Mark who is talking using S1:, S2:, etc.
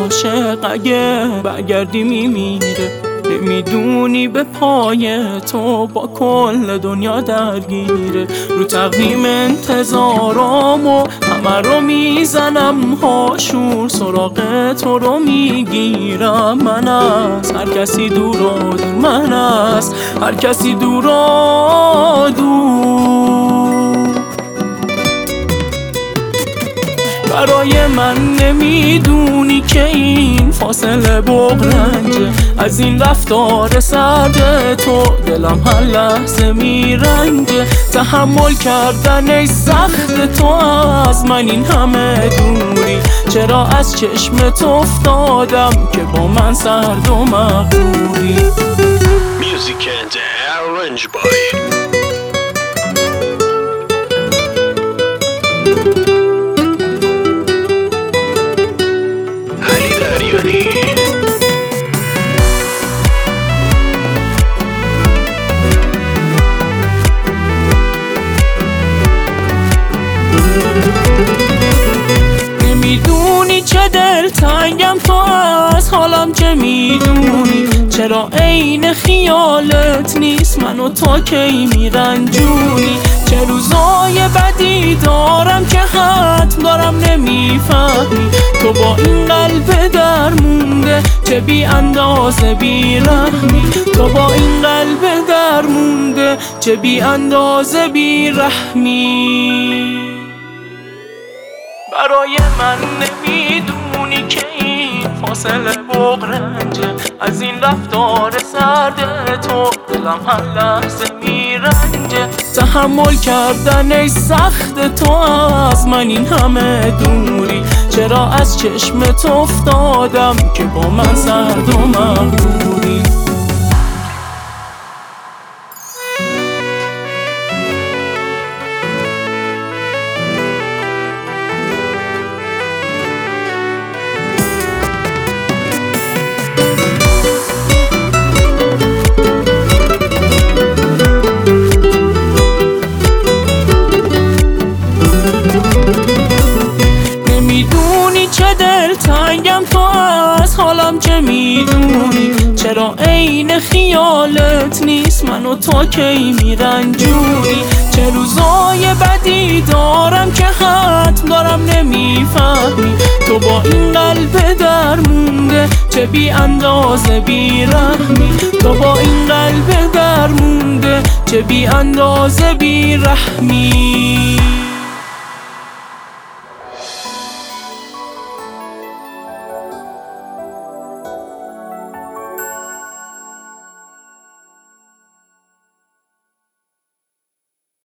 S1: عاشق اگه برگردی میمیره. نمیدونی به پای تو با کل دنیا درگیره. رو تقویم انتظارام و همه رو میزنم هاشور، سراغ تو رو میگیرم. من از هر کسی دور و دور، من از هر کسی دور و دور. برای من نمیدونی که این فاصله بغرنجه. از این رفتار سرد تو دلم هر لحظه میرنجه. تحمل کردن ای سخت تو از من این همه دوری. چرا از چشمت افتادم که با من سرد و مغروری.
S2: Music and Orange Boy.
S1: نمیدونی چه دلتنگم تو از حالم، چه میدونی چرا عین خیالت نیست من و تو کی میرنجونی. چه روزای بدی دارم که حتم دارم نمیفهمی. تو با این قلب درمونده چه بی اندازه بی رحمی. تو با این قلب درمونده چه بی اندازه بی رحمی. برای من نمیدونی که این فاصله بغرنجه. از این رفتار سرد تو دلم هر لحظه میرنجه. تحمل کردن ای سخت تو از من این همه دوری. چرا از چشمت افتادم که با من سرد و مغروری. نمیدونی چه دلتنگم تو از حالم، چه میدونی چرا عین خیالت نیست من و تو کی میرنجونی. چه روزای بدی دارم که حتم دارم نمیفهمی. تو با این قلب درمونده چه بی اندازه بی رحمی. تو با این قلب درمونده چه بی اندازه بی رحمی.